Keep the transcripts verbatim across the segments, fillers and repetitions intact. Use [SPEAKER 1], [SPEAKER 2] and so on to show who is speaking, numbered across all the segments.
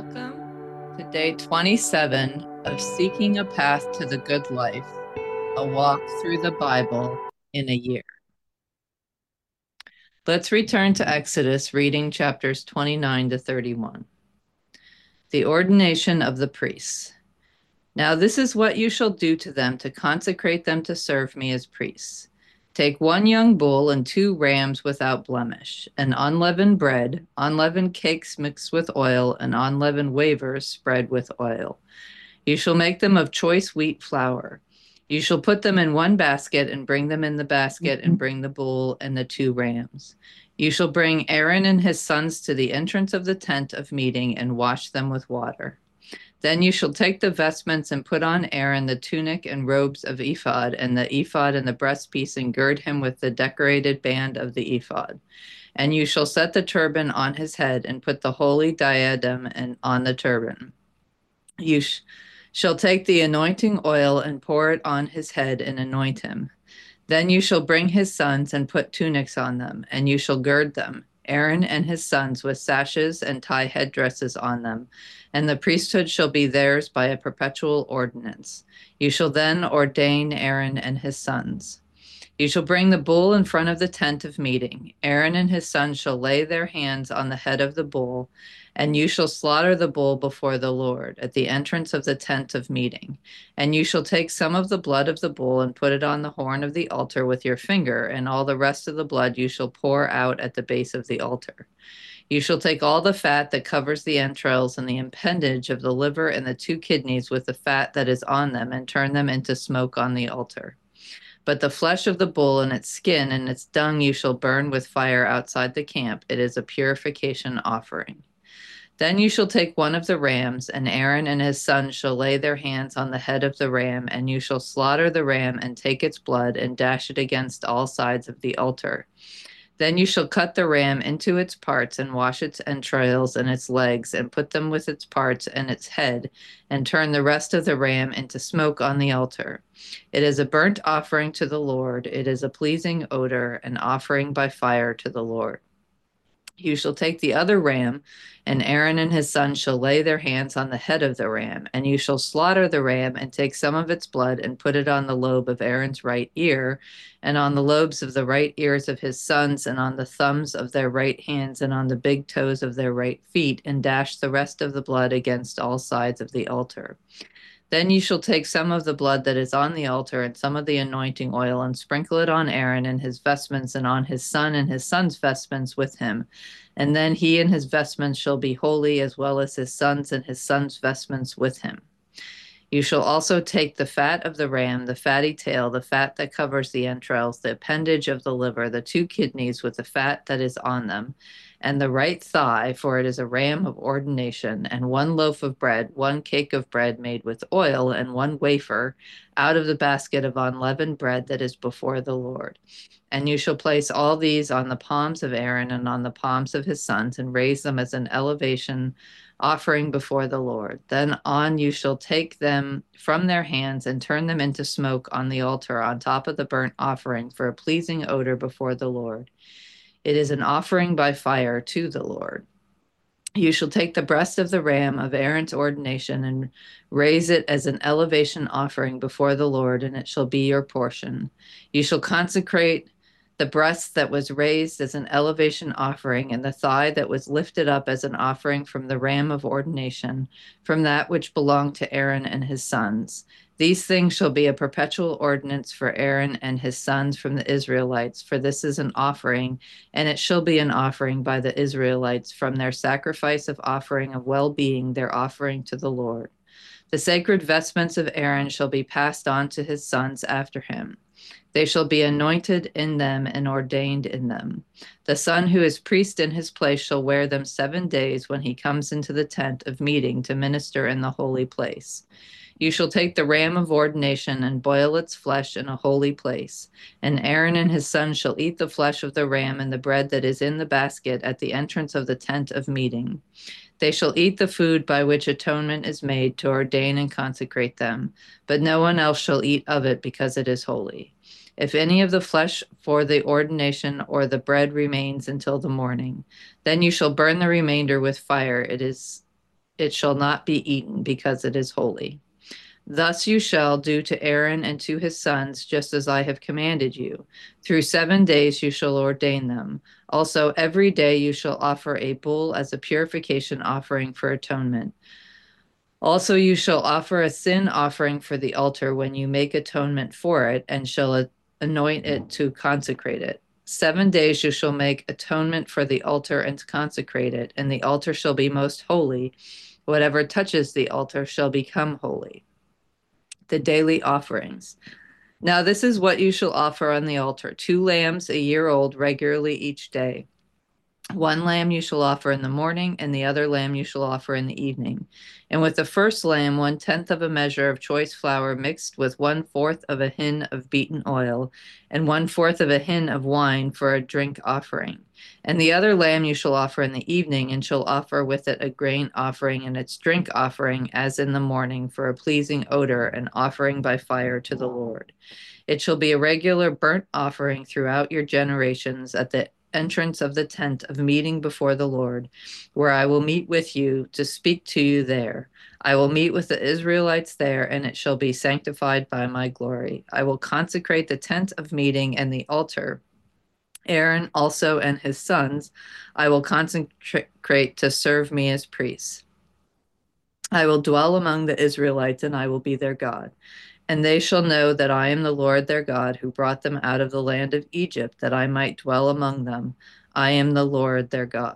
[SPEAKER 1] Welcome to day twenty-seven of Seeking a Path to the Good Life, a walk through the Bible in a year. Let's return to Exodus, reading chapters twenty-nine to thirty-one. The ordination of the priests. Now this is what you shall do to them to consecrate them to serve me as priests. Take one young bull and two rams without blemish, and unleavened bread, unleavened cakes mixed with oil, and unleavened wafers spread with oil. You shall make them of choice wheat flour. You shall put them in one basket and bring them in the basket and bring the bull and the two rams. You shall bring Aaron and his sons to the entrance of the tent of meeting and wash them with water. Then you shall take the vestments and put on Aaron the tunic and robes of ephod, and the ephod and the breastpiece, and gird him with the decorated band of the ephod. And you shall set the turban on his head, and put the holy diadem and on the turban. You sh- shall take the anointing oil and pour it on his head and anoint him. Then you shall bring his sons and put tunics on them, and you shall gird them, Aaron and his sons, with sashes and tie headdresses on them, and the priesthood shall be theirs by a perpetual ordinance. You shall then ordain Aaron and his sons. You shall bring the bull in front of the tent of meeting. Aaron and his sons shall lay their hands on the head of the bull, and you shall slaughter the bull before the Lord at the entrance of the tent of meeting. And you shall take some of the blood of the bull and put it on the horn of the altar with your finger, and all the rest of the blood you shall pour out at the base of the altar. You shall take all the fat that covers the entrails and the appendage of the liver and the two kidneys with the fat that is on them, and turn them into smoke on the altar. But the flesh of the bull and its skin and its dung you shall burn with fire outside the camp. It is a purification offering. Then you shall take one of the rams, and Aaron and his sons shall lay their hands on the head of the ram, and you shall slaughter the ram and take its blood and dash it against all sides of the altar. Then you shall cut the ram into its parts and wash its entrails and its legs and put them with its parts and its head, and turn the rest of the ram into smoke on the altar. It is a burnt offering to the Lord. It is a pleasing odor, an offering by fire to the Lord. You shall take the other ram, and Aaron and his sons shall lay their hands on the head of the ram, and you shall slaughter the ram and take some of its blood and put it on the lobe of Aaron's right ear, and on the lobes of the right ears of his sons, and on the thumbs of their right hands, and on the big toes of their right feet, and dash the rest of the blood against all sides of the altar. Then you shall take some of the blood that is on the altar and some of the anointing oil and sprinkle it on Aaron and his vestments and on his son and his son's vestments with him. And then he and his vestments shall be holy, as well as his sons and his son's vestments with him. You shall also take the fat of the ram, the fatty tail, the fat that covers the entrails, the appendage of the liver, the two kidneys with the fat that is on them, and the right thigh, for it is a ram of ordination, and one loaf of bread, one cake of bread made with oil, and one wafer out of the basket of unleavened bread that is before the Lord. And you shall place all these on the palms of Aaron and on the palms of his sons, and raise them as an elevation offering before the Lord. Then on you shall take them from their hands and turn them into smoke on the altar on top of the burnt offering for a pleasing odor before the Lord. It is an offering by fire to the Lord. You shall take the breast of the ram of Aaron's ordination and raise it as an elevation offering before the Lord, and it shall be your portion. You shall consecrate the breast that was raised as an elevation offering, and the thigh that was lifted up as an offering from the ram of ordination, from that which belonged to Aaron and his sons. These things shall be a perpetual ordinance for Aaron and his sons from the Israelites, for this is an offering, and it shall be an offering by the Israelites from their sacrifice of offering of well-being, their offering to the Lord. The sacred vestments of Aaron shall be passed on to his sons after him. They shall be anointed in them and ordained in them. The son who is priest in his place shall wear them seven days when he comes into the tent of meeting to minister in the holy place. You shall take the ram of ordination and boil its flesh in a holy place. And Aaron and his sons shall eat the flesh of the ram and the bread that is in the basket at the entrance of the tent of meeting. They shall eat the food by which atonement is made to ordain and consecrate them, but no one else shall eat of it because it is holy. If any of the flesh for the ordination or the bread remains until the morning, then you shall burn the remainder with fire. It is it shall not be eaten, because it is holy. Thus you shall do to Aaron and to his sons, just as I have commanded you. Through seven days you shall ordain them. Also, every day you shall offer a bull as a purification offering for atonement. Also, you shall offer a sin offering for the altar when you make atonement for it, and shall anoint it to consecrate it. Seven days you shall make atonement for the altar and consecrate it, and the altar shall be most holy. Whatever touches the altar shall become holy. The daily offerings. Now this is what you shall offer on the altar: two lambs a year old regularly each day. One lamb you shall offer in the morning, and the other lamb you shall offer in the evening. And with the first lamb, one tenth of a measure of choice flour mixed with one fourth of a hin of beaten oil, and one fourth of a hin of wine for a drink offering. And the other lamb you shall offer in the evening, and shall offer with it a grain offering and its drink offering, as in the morning, for a pleasing odor, an offering by fire to the Lord. It shall be a regular burnt offering throughout your generations at the entrance of the tent of meeting before the Lord, where I will meet with you to speak to you there. I will meet with the Israelites there, and it shall be sanctified by my glory. I will consecrate the tent of meeting and the altar. Aaron also and his sons I will consecrate to serve me as priests. I will dwell among the Israelites, and I will be their God. And they shall know that I am the Lord their God, who brought them out of the land of Egypt, that I might dwell among them. I am the Lord their God.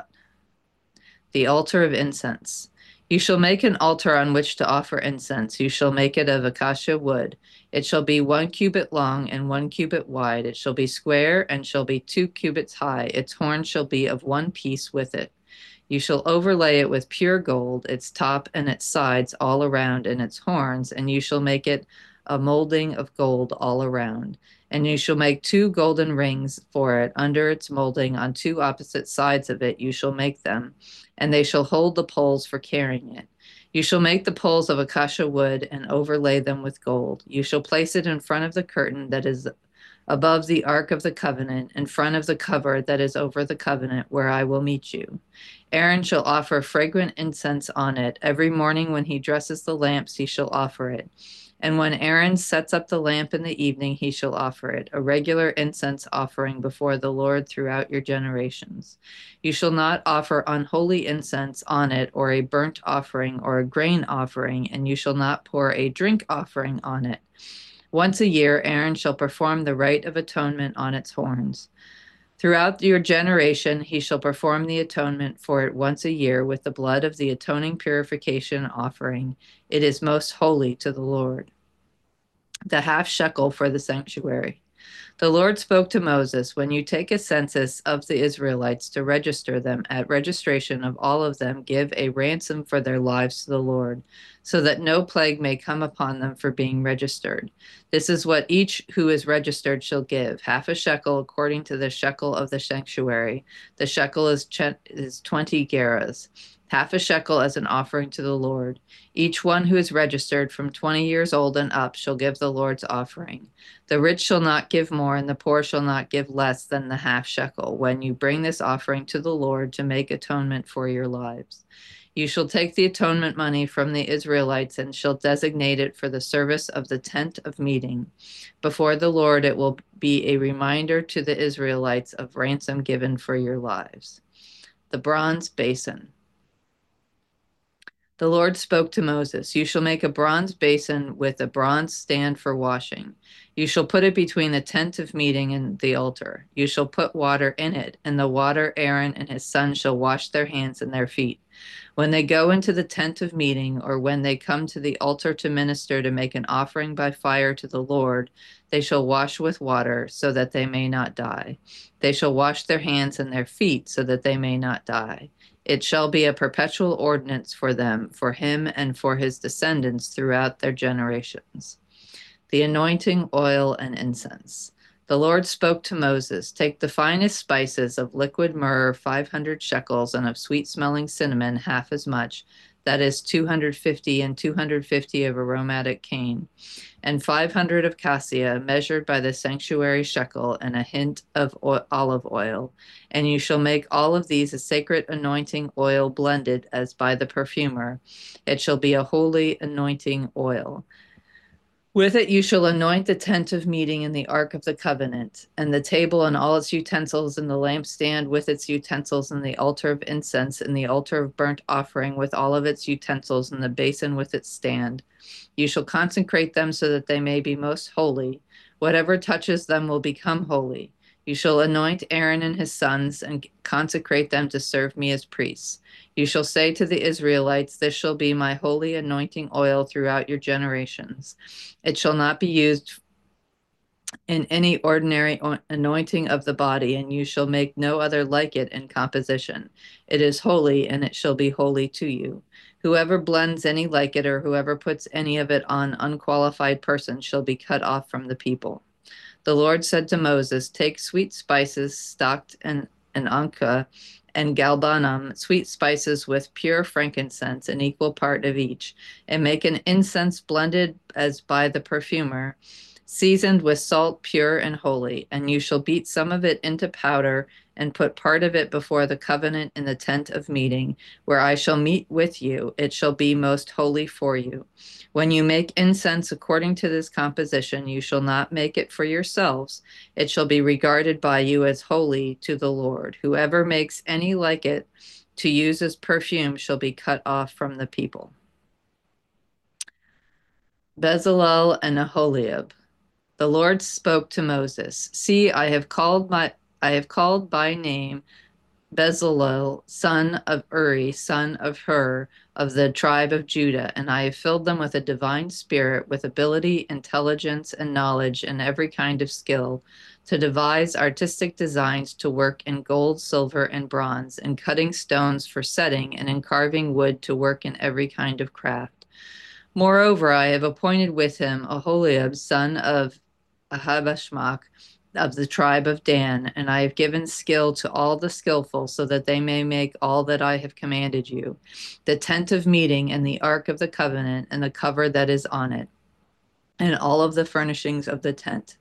[SPEAKER 1] The altar of incense. You shall make an altar on which to offer incense. You shall make it of acacia wood. It shall be one cubit long and one cubit wide. It shall be square and shall be two cubits high. Its horn shall be of one piece with it. You shall overlay it with pure gold, its top and its sides all around, and its horns, and you shall make it a molding of gold all around. And you shall make two golden rings for it under its molding on two opposite sides of it. You shall make them, and they shall hold the poles for carrying it. You shall make the poles of acacia wood and overlay them with gold. You shall place it in front of the curtain that is above the ark of the covenant, in front of the cover that is over the covenant, where I will meet you. Aaron shall offer fragrant incense on it. Every morning when he dresses the lamps, he shall offer it. And when Aaron sets up the lamp in the evening, he shall offer it, a regular incense offering before the Lord throughout your generations. You shall not offer unholy incense on it, or a burnt offering, or a grain offering, and you shall not pour a drink offering on it. Once a year, Aaron shall perform the rite of atonement on its horns. Throughout your generation, he shall perform the atonement for it once a year with the blood of the atoning purification offering. It is most holy to the Lord. The half shekel for the sanctuary. The Lord spoke to Moses, when you take a census of the Israelites to register them, at registration of all of them, give a ransom for their lives to the Lord, so that no plague may come upon them for being registered. This is what each who is registered shall give: half a shekel according to the shekel of the sanctuary. The shekel is, ch- is twenty gerahs. Half a shekel as an offering to the Lord. Each one who is registered from twenty years old and up shall give the Lord's offering. The rich shall not give more, and the poor shall not give less than the half shekel, when you bring this offering to the Lord to make atonement for your lives. You shall take the atonement money from the Israelites and shall designate it for the service of the tent of meeting. Before the Lord it will be a reminder to the Israelites of ransom given for your lives. The bronze basin. The Lord spoke to Moses, you shall make a bronze basin with a bronze stand for washing. You shall put it between the tent of meeting and the altar. You shall put water in it, and the water Aaron and his sons shall wash their hands and their feet. When they go into the tent of meeting, or when they come to the altar to minister to make an offering by fire to the Lord, they shall wash with water, so that they may not die. They shall wash their hands and their feet, so that they may not die. It shall be a perpetual ordinance for them, for him and for his descendants throughout their generations. The anointing oil and incense. The Lord spoke to Moses, take the finest spices of liquid myrrh, five hundred shekels, and of sweet-smelling cinnamon, half as much. that is two hundred fifty, and two hundred fifty of aromatic cane, and five hundred of cassia, measured by the sanctuary shekel, and a hint of oil, olive oil. And you shall make all of these a sacred anointing oil blended as by the perfumer. It shall be a holy anointing oil. With it you shall anoint the tent of meeting and the ark of the covenant, and the table and all its utensils, and the lampstand with its utensils, and the altar of incense, and the altar of burnt offering with all of its utensils, and the basin with its stand. You shall consecrate them so that they may be most holy. Whatever touches them will become holy. You shall anoint Aaron and his sons and consecrate them to serve me as priests. You shall say to the Israelites, this shall be my holy anointing oil throughout your generations. It shall not be used in any ordinary anointing of the body, and you shall make no other like it in composition. It is holy, and it shall be holy to you. Whoever blends any like it, or whoever puts any of it on unqualified persons, shall be cut off from the people. The Lord said to Moses, take sweet spices, stocked and an anka, and galbanum, sweet spices with pure frankincense, an equal part of each, and make an incense blended as by the perfumer, seasoned with salt, pure and holy. And you shall beat some of it into powder, and put part of it before the covenant in the tent of meeting, where I shall meet with you. It shall be most holy for you. When you make incense according to this composition, you shall not make it for yourselves. It shall be regarded by you as holy to the Lord. Whoever makes any like it to use as perfume shall be cut off from the people. Bezalel and Aholiab. The Lord spoke to Moses, see, I have called my I have called by name Bezalel, son of Uri, son of Hur, of the tribe of Judah, and I have filled them with a divine spirit, with ability, intelligence, and knowledge, and every kind of skill, to devise artistic designs, to work in gold, silver, and bronze, in cutting stones for setting, and in carving wood, to work in every kind of craft. Moreover, I have appointed with him Aholiab, son of Ahabashmach, of the tribe of Dan, and I have given skill to all the skillful, so that they may make all that I have commanded you, the tent of meeting, and the ark of the covenant, and the cover that is on it, and all of the furnishings of the tent,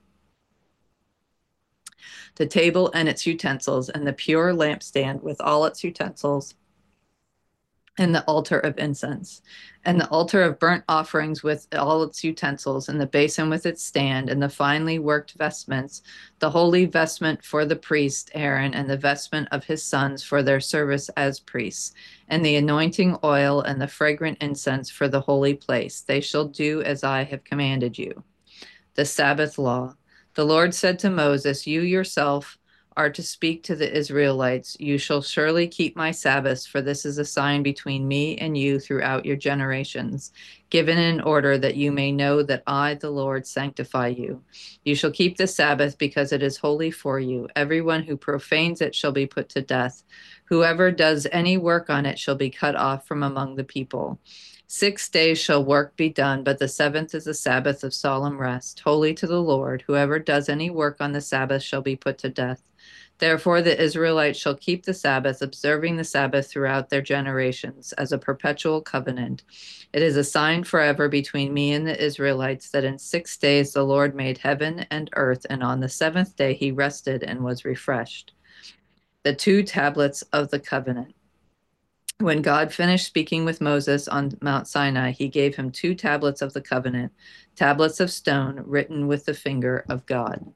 [SPEAKER 1] the table and its utensils, and the pure lampstand with all its utensils, and the altar of incense, and the altar of burnt offerings with all its utensils, and the basin with its stand, and the finely worked vestments, the holy vestment for the priest Aaron, and the vestment of his sons for their service as priests, and the anointing oil and the fragrant incense for the holy place. They shall do as I have commanded you. The Sabbath law. The Lord said to Moses, you yourself are to speak to the Israelites, you shall surely keep my Sabbaths, for this is a sign between me and you throughout your generations, given in order that you may know that I, the Lord, sanctify you. You shall keep the Sabbath because it is holy for you. Everyone who profanes it shall be put to death. Whoever does any work on it shall be cut off from among the people. Six days shall work be done, but the seventh is a Sabbath of solemn rest, holy to the Lord. Whoever does any work on the Sabbath shall be put to death. Therefore the Israelites shall keep the Sabbath, observing the Sabbath throughout their generations as a perpetual covenant. It is a sign forever between me and the Israelites that in six days the Lord made heaven and earth, and on the seventh day he rested and was refreshed. The two tablets of the covenant. When God finished speaking with Moses on Mount Sinai, he gave him two tablets of the covenant, tablets of stone written with the finger of God.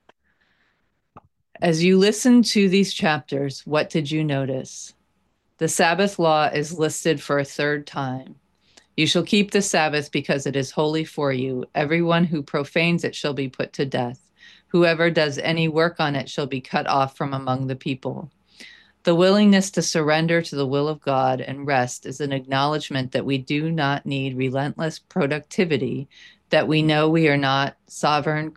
[SPEAKER 1] As you listen to these chapters, what did you notice? The Sabbath law is listed for a third time. You shall keep the Sabbath because it is holy for you. Everyone who profanes it shall be put to death. Whoever does any work on it shall be cut off from among the people. The willingness to surrender to the will of God and rest is an acknowledgement that we do not need relentless productivity, that we know we are not sovereign,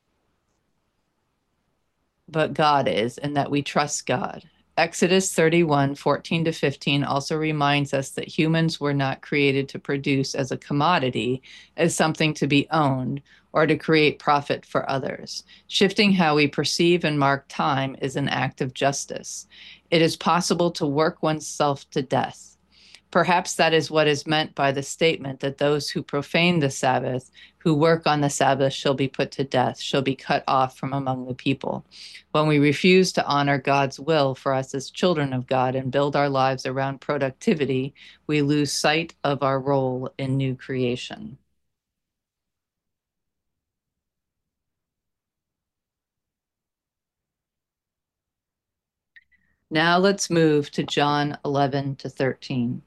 [SPEAKER 1] but God is, and that we trust God. Exodus thirty-one, fourteen to fifteen also reminds us that humans were not created to produce as a commodity, as something to be owned, or to create profit for others. Shifting how we perceive and mark time is an act of justice. It is possible to work oneself to death. Perhaps that is what is meant by the statement that those who profane the Sabbath, who work on the Sabbath, shall be put to death, shall be cut off from among the people. When we refuse to honor God's will for us as children of God and build our lives around productivity, we lose sight of our role in new creation. Now let's move to John eleven to thirteen.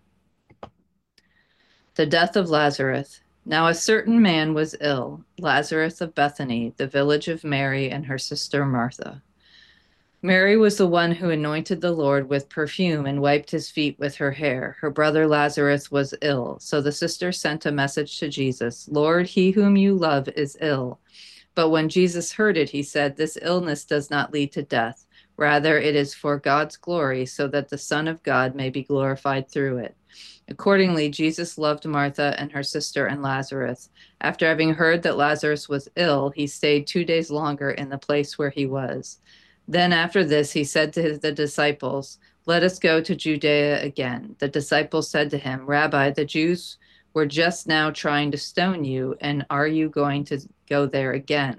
[SPEAKER 1] The death of Lazarus. Now a certain man was ill, Lazarus of Bethany, the village of Mary and her sister Martha. Mary was the one who anointed the Lord with perfume and wiped his feet with her hair. Her brother Lazarus was ill, so the sister sent a message to Jesus, Lord, he whom you love is ill. But when Jesus heard it, he said, this illness does not lead to death. Rather, it is for God's glory, so that the Son of God may be glorified through it. Accordingly, Jesus loved Martha and her sister and Lazarus. After having heard that Lazarus was ill, he stayed two days longer in the place where he was. Then after this, he said to the disciples, let us go to Judea again. The disciples said to him, Rabbi, the Jews were just now trying to stone you, and are you going to go there again?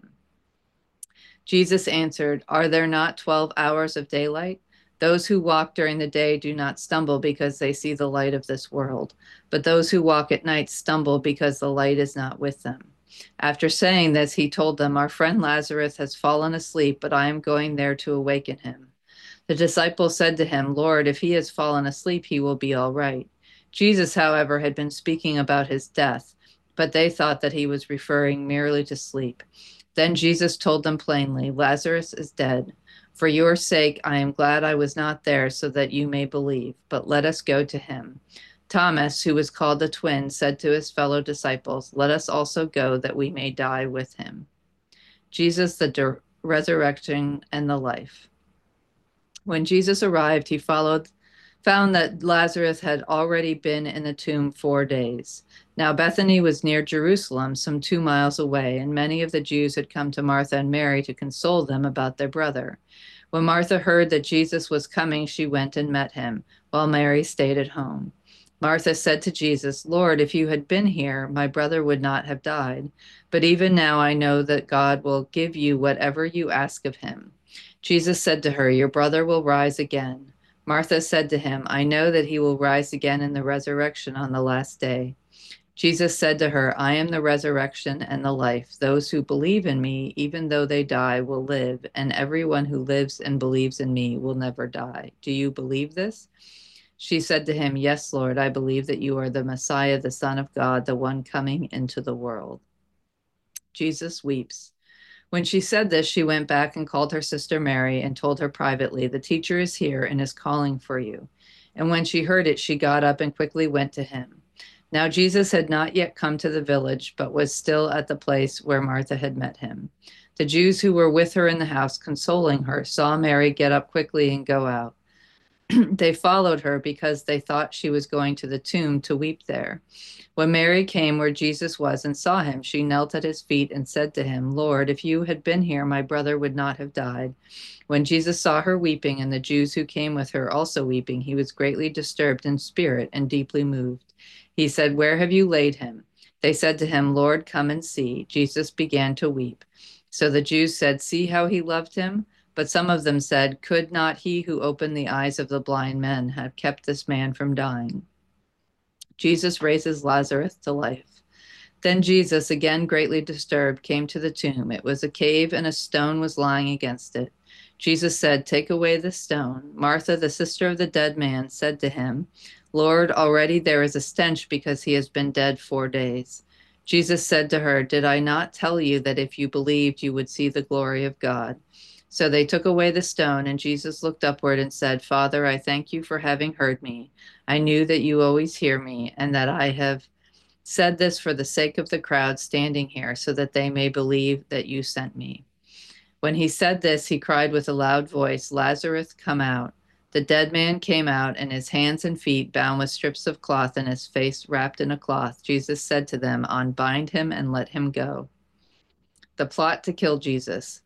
[SPEAKER 1] Jesus answered, are there not twelve hours of daylight? Those who walk during the day do not stumble because they see the light of this world, but those who walk at night stumble because the light is not with them. After saying this, he told them, our friend Lazarus has fallen asleep, but I am going there to awaken him. The disciples said to him, Lord, if he has fallen asleep, he will be all right. Jesus, however, had been speaking about his death, but they thought that he was referring merely to sleep. Then Jesus told them plainly, Lazarus is dead. For your sake, I am glad I was not there so that you may believe, but let us go to him. Thomas, who was called the twin, said to his fellow disciples, let us also go that we may die with him. Jesus, the resurrection and the life. When Jesus arrived, he followed, found that Lazarus had already been in the tomb four days. Now Bethany was near Jerusalem, some two miles away, and many of the Jews had come to Martha and Mary to console them about their brother. When Martha heard that Jesus was coming, she went and met him, while Mary stayed at home. Martha said to Jesus, Lord, if you had been here, my brother would not have died. But even now I know that God will give you whatever you ask of him. Jesus said to her, your brother will rise again. Martha said to him, I know that he will rise again in the resurrection on the last day. Jesus said to her, I am the resurrection and the life. Those who believe in me, even though they die, will live, and everyone who lives and believes in me will never die. Do you believe this? She said to him, yes, Lord, I believe that you are the Messiah, the Son of God, the one coming into the world. Jesus weeps. When she said this, she went back and called her sister Mary and told her privately, the teacher is here and is calling for you. And when she heard it, she got up and quickly went to him. Now Jesus had not yet come to the village, but was still at the place where Martha had met him. The Jews who were with her in the house, consoling her, saw Mary get up quickly and go out. They followed her because they thought she was going to the tomb to weep there. When Mary came where Jesus was and saw him, she knelt at his feet and said to him, Lord, if you had been here, my brother would not have died. When Jesus saw her weeping and the Jews who came with her also weeping, he was greatly disturbed in spirit and deeply moved. He said, where have you laid him? They said to him, Lord, come and see. Jesus began to weep. So the Jews said, see how he loved him? But some of them said, could not he who opened the eyes of the blind men have kept this man from dying? Jesus raises Lazarus to life. Then Jesus, again greatly disturbed, came to the tomb. It was a cave and a stone was lying against it. Jesus said, take away the stone. Martha, the sister of the dead man, said to him, Lord, already there is a stench because he has been dead four days. Jesus said to her, did I not tell you that if you believed, you would see the glory of God? So they took away the stone, and Jesus looked upward and said, Father, I thank you for having heard me. I knew that you always hear me, and that I have said this for the sake of the crowd standing here, so that they may believe that you sent me. When he said this, he cried with a loud voice, Lazarus, come out. The dead man came out, and his hands and feet bound with strips of cloth, and his face wrapped in a cloth. Jesus said to them, unbind him and let him go. The plot to kill Jesus.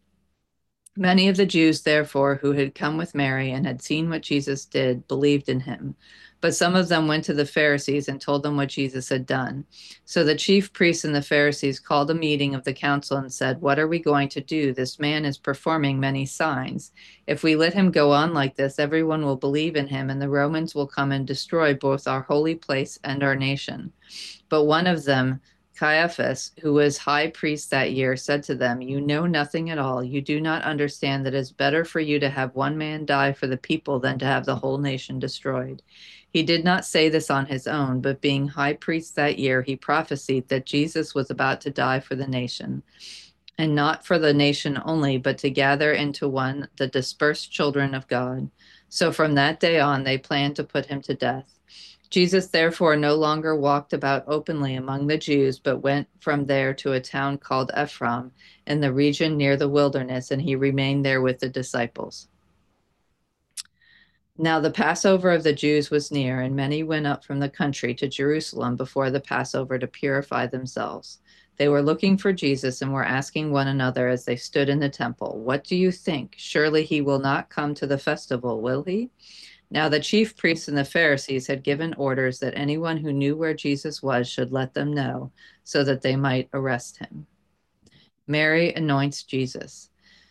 [SPEAKER 1] Many of the Jews, therefore, who had come with Mary and had seen what Jesus did, believed in him. But some of them went to the Pharisees and told them what Jesus had done. So the chief priests and the Pharisees called a meeting of the council and said, "What are we going to do? This man is performing many signs. If we let him go on like this, everyone will believe in him, and the Romans will come and destroy both our holy place and our nation." But one of them, Caiaphas, who was high priest that year, said to them, "You know nothing at all. You do not understand that it is better for you to have one man die for the people than to have the whole nation destroyed." He did not say this on his own, but being high priest that year, he prophesied that Jesus was about to die for the nation, and not for the nation only, but to gather into one the dispersed children of God. So from that day on, they planned to put him to death. Jesus therefore no longer walked about openly among the Jews, but went from there to a town called Ephraim in the region near the wilderness, and he remained there with the disciples. Now the Passover of the Jews was near, and many went up from the country to Jerusalem before the Passover to purify themselves. They were looking for Jesus and were asking one another as they stood in the temple, "What do you think? Surely he will not come to the festival, will he?" Now the chief priests and the Pharisees had given orders that anyone who knew where Jesus was should let them know, so that they might arrest him. Mary anoints Jesus.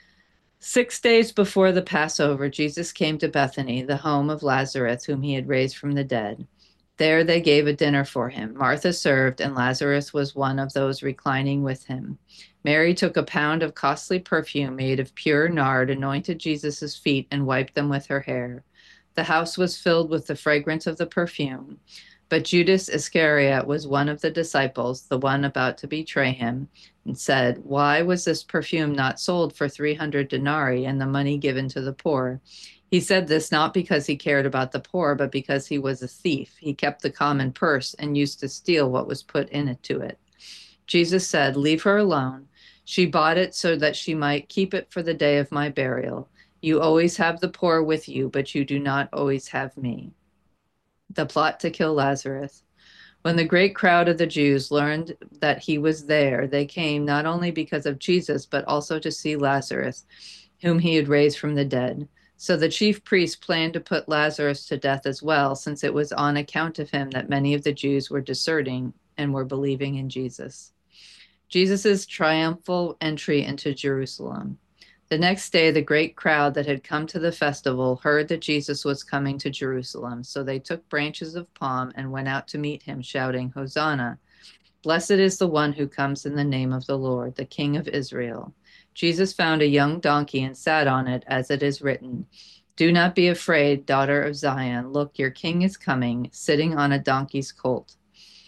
[SPEAKER 1] Six days before the Passover, Jesus came to Bethany, the home of Lazarus, whom he had raised from the dead. There they gave a dinner for him. Martha served, and Lazarus was one of those reclining with him. Mary took a pound of costly perfume made of pure nard, anointed Jesus' feet, and wiped them with her hair. The house was filled with the fragrance of the perfume. But Judas Iscariot was one of the disciples, the one about to betray him, and said, "Why was this perfume not sold for three hundred denarii and the money given to the poor?" He said this not because he cared about the poor, but because he was a thief. He kept the common purse and used to steal what was put in it to it. Jesus said, "Leave her alone. She bought it so that she might keep it for the day of my burial. You always have the poor with you, but you do not always have me." The plot to kill Lazarus. When the great crowd of the Jews learned that he was there, they came not only because of Jesus, but also to see Lazarus, whom he had raised from the dead. So the chief priests planned to put Lazarus to death as well, since it was on account of him that many of the Jews were deserting and were believing in Jesus. Jesus' triumphal entry into Jerusalem. The next day, the great crowd that had come to the festival heard that Jesus was coming to Jerusalem. So they took branches of palm and went out to meet him, shouting, "Hosanna! Blessed is the one who comes in the name of the Lord, the King of Israel." Jesus found a young donkey and sat on it, as it is written, "Do not be afraid, daughter of Zion. Look, your king is coming, sitting on a donkey's colt."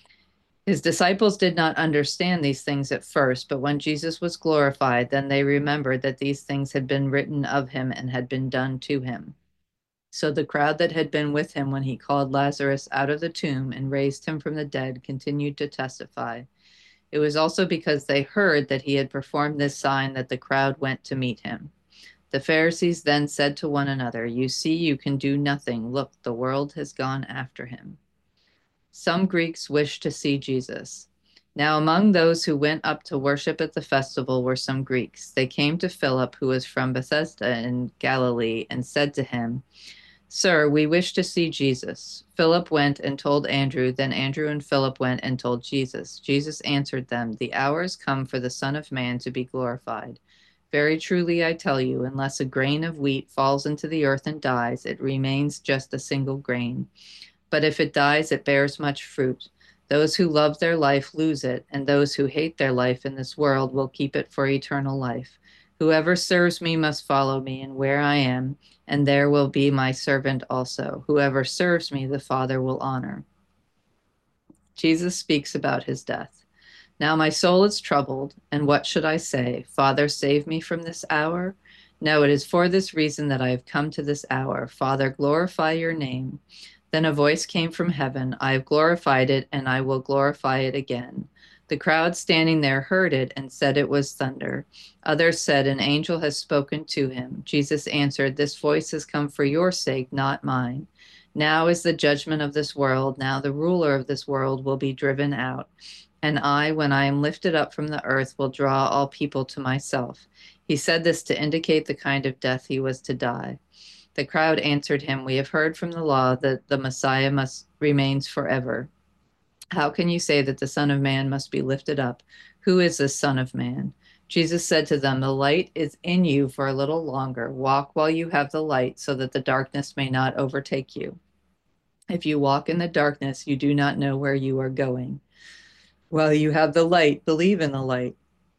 [SPEAKER 1] His disciples did not understand these things at first, but when Jesus was glorified, then they remembered that these things had been written of him and had been done to him. So the crowd that had been with him when he called Lazarus out of the tomb and raised him from the dead continued to testify. It was also because they heard that he had performed this sign that the crowd went to meet him. The Pharisees then said to one another, "You see, you can do nothing. Look, the world has gone after him." Some Greeks wished to see Jesus. Now among those who went up to worship at the festival were some Greeks. They came to Philip, who was from Bethsaida in Galilee, and said to him, "Sir, we wish to see Jesus." Philip went and told Andrew. Then Andrew and Philip went and told Jesus. Jesus answered them, "The hour has come for the Son of Man to be glorified. Very truly I tell you, unless a grain of wheat falls into the earth and dies, it remains just a single grain. But if it dies, it bears much fruit. Those who love their life lose it, and those who hate their life in this world will keep it for eternal life. Whoever serves me must follow me, and where I am, and there will be my servant also. Whoever serves me, the Father will honor." Jesus speaks about his death. "Now my soul is troubled, and what should I say? Father, save me from this hour? No, it is for this reason that I have come to this hour. Father, glorify your name." Then a voice came from heaven, "I have glorified it, and I will glorify it again." The crowd standing there heard it and said it was thunder. Others said, "An angel has spoken to him." Jesus answered, "This voice has come for your sake, not mine. Now is the judgment of this world. Now the ruler of this world will be driven out. And I, when I am lifted up from the earth, will draw all people to myself." He said this to indicate the kind of death he was to die. The crowd answered him, "We have heard from the law that the Messiah must remains forever. How can you say that the Son of Man must be lifted up? Who is this Son of Man?" Jesus said to them, "The light is in you for a little longer. Walk while you have the light, so that the darkness may not overtake you. If you walk in the darkness, you do not know where you are going. While you have the light, believe in the light,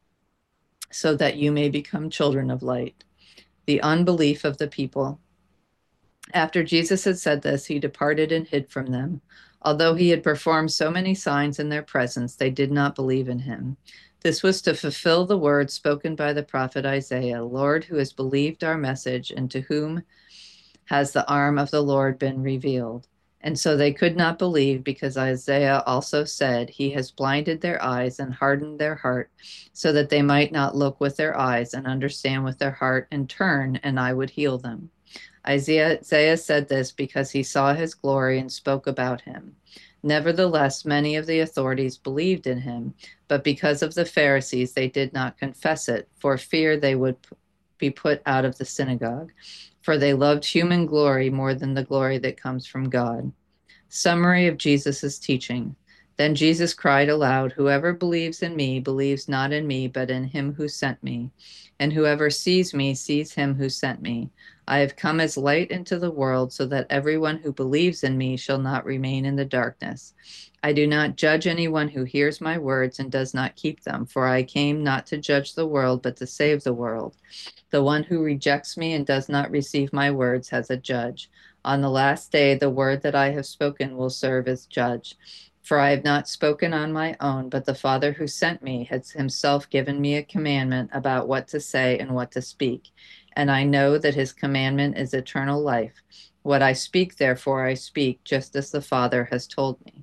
[SPEAKER 1] so that you may become children of light." The unbelief of the people. After Jesus had said this, he departed and hid from them. Although he had performed so many signs in their presence, they did not believe in him. This was to fulfill the words spoken by the prophet Isaiah, "Lord, who has believed our message, and to whom has the arm of the Lord been revealed?" And so they could not believe, because Isaiah also said, "He has blinded their eyes and hardened their heart, so that they might not look with their eyes and understand with their heart and turn, and I would heal them." Isaiah said this because he saw his glory and spoke about him. Nevertheless, many of the authorities believed in him, but because of the Pharisees, they did not confess it, for fear they would be put out of the synagogue, for they loved human glory more than the glory that comes from God. Summary of Jesus' teaching. Then Jesus cried aloud, "Whoever believes in me believes not in me, but in him who sent me. And whoever sees me sees him who sent me. I have come as light into the world, so that everyone who believes in me shall not remain in the darkness. I do not judge anyone who hears my words and does not keep them, for I came not to judge the world, but to save the world. The one who rejects me and does not receive my words has a judge. On the last day, the word that I have spoken will serve as judge. For I have not spoken on my own, but the Father who sent me has himself given me a commandment about what to say and what to speak. And I know that his commandment is eternal life. What I speak, therefore, I speak, just as the Father has told me."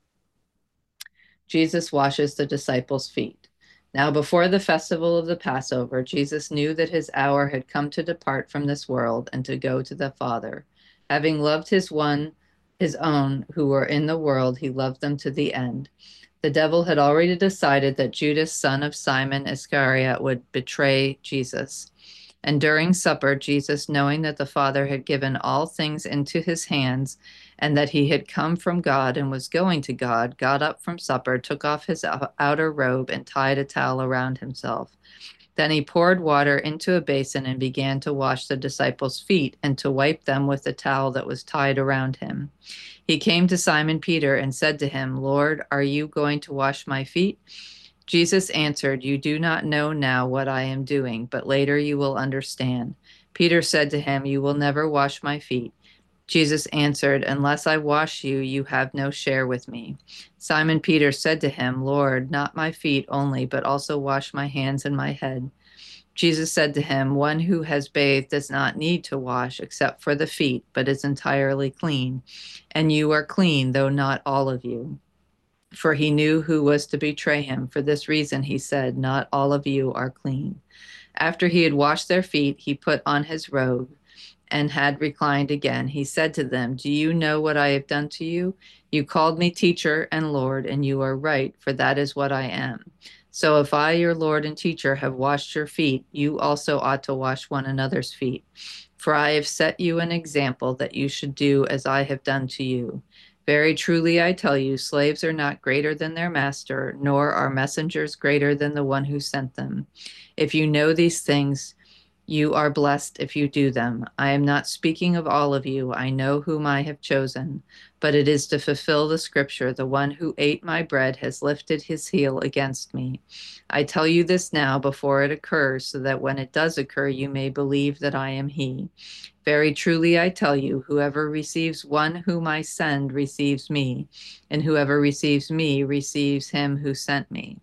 [SPEAKER 1] Jesus washes the disciples' feet. Now, before the festival of the Passover, Jesus knew that his hour had come to depart from this world and to go to the Father. Having loved his one, his own who were in the world, he loved them to the end. The devil had already decided that Judas, son of Simon Iscariot, would betray Jesus. And during supper, Jesus, knowing that the Father had given all things into his hands, and that he had come from God and was going to God, got up from supper, took off his outer robe, and tied a towel around himself. Then he poured water into a basin and began to wash the disciples' feet and to wipe them with the towel that was tied around him. He came to Simon Peter and said to him, "Lord, are you going to wash my feet?" Jesus answered, "You do not know now what I am doing, but later you will understand." Peter said to him, "You will never wash my feet." Jesus answered, "Unless I wash you, you have no share with me." Simon Peter said to him, "Lord, not my feet only, but also wash my hands and my head." Jesus said to him, "One who has bathed does not need to wash except for the feet, but is entirely clean. And you are clean, though not all of you." For he knew who was to betray him. For this reason, he said, "Not all of you are clean." After he had washed their feet, he put on his robe and had reclined again. He said to them, "Do you know what I have done to you? You called me teacher and Lord, and you are right, for that is what I am. So if I, your Lord and teacher, have washed your feet, you also ought to wash one another's feet. For I have set you an example that you should do as I have done to you. Very truly I tell you, slaves are not greater than their master, nor are messengers greater than the one who sent them. If you know these things, you are blessed if you do them. I am not speaking of all of you. I know whom I have chosen. But it is to fulfill the scripture, the one who ate my bread has lifted his heel against me. I tell you this now before it occurs, so that when it does occur, you may believe that I am he. Very truly I tell you, whoever receives one whom I send receives me, and whoever receives me receives him who sent me.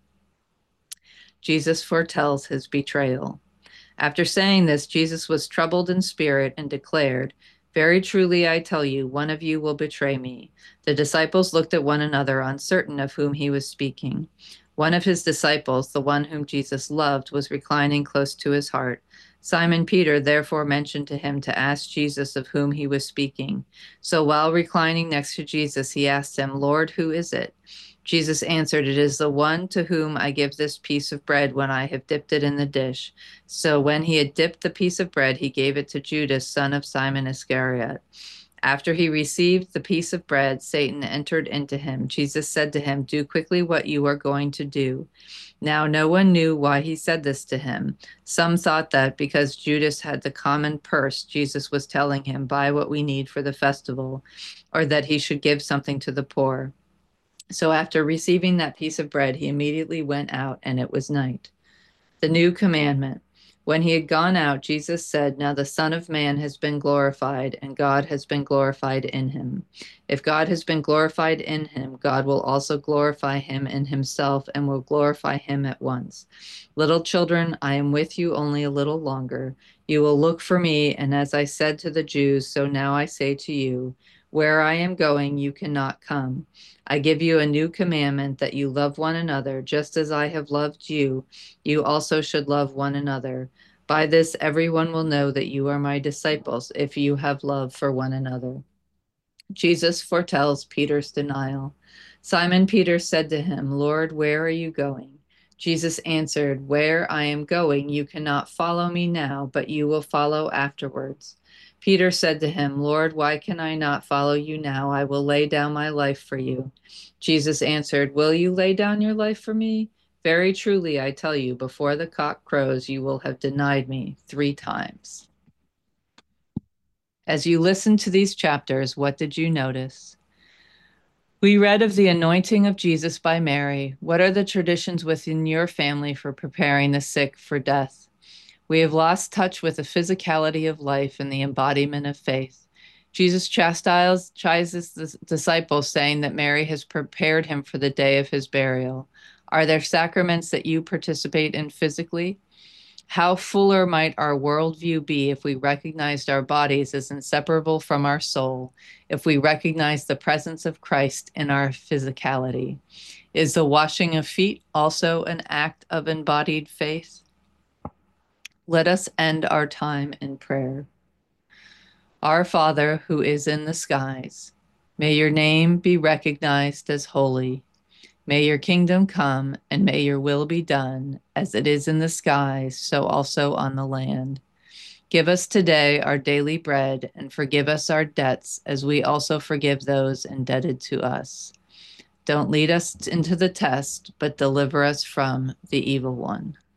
[SPEAKER 1] Jesus foretells his betrayal. After saying this, Jesus was troubled in spirit and declared, "Very truly I tell you, one of you will betray me." The disciples looked at one another, uncertain of whom he was speaking. One of his disciples, the one whom Jesus loved, was reclining close to his heart. Simon Peter therefore mentioned to him to ask Jesus of whom he was speaking. So while reclining next to Jesus, he asked him, "Lord, who is it?" Jesus answered, "It is the one to whom I give this piece of bread when I have dipped it in the dish." So when he had dipped the piece of bread, he gave it to Judas, son of Simon Iscariot. After he received the piece of bread, Satan entered into him. Jesus said to him, "Do quickly what you are going to do." Now no one knew why he said this to him. Some thought that because Judas had the common purse, Jesus was telling him, "Buy what we need for the festival," or that he should give something to the poor. So after receiving that piece of bread, he immediately went out, and it was night. The new commandment. When he had gone out, Jesus said, "Now the Son of Man has been glorified, and God has been glorified in him. If God has been glorified in him, God will also glorify him in himself and will glorify him at once. Little children, I am with you only a little longer. You will look for me, and as I said to the Jews, so now I say to you, where I am going, you cannot come. I give you a new commandment, that you love one another, just as I have loved you. You also should love one another. By this, everyone will know that you are my disciples, if you have love for one another." Jesus foretells Peter's denial. Simon Peter said to him, "Lord, where are you going?" Jesus answered, "Where I am going, you cannot follow me now, but you will follow afterwards." Peter said to him, "Lord, why can I not follow you now? I will lay down my life for you." Jesus answered, "Will you lay down your life for me? Very truly, I tell you, before the cock crows, you will have denied me three times." As you listened to these chapters, what did you notice? We read of the anointing of Jesus by Mary. What are the traditions within your family for preparing the sick for death? We have lost touch with the physicality of life and the embodiment of faith. Jesus chastises the disciples, saying that Mary has prepared him for the day of his burial. Are there sacraments that you participate in physically? How fuller might our worldview be if we recognized our bodies as inseparable from our soul, if we recognized the presence of Christ in our physicality? Is the washing of feet also an act of embodied faith? Let us end our time in prayer. Our Father, who is in the skies, may your name be recognized as holy. May your kingdom come, and may your will be done, as it is in the skies, so also on the land. Give us today our daily bread, and forgive us our debts, as we also forgive those indebted to us. Don't lead us into the test, but deliver us from the evil one.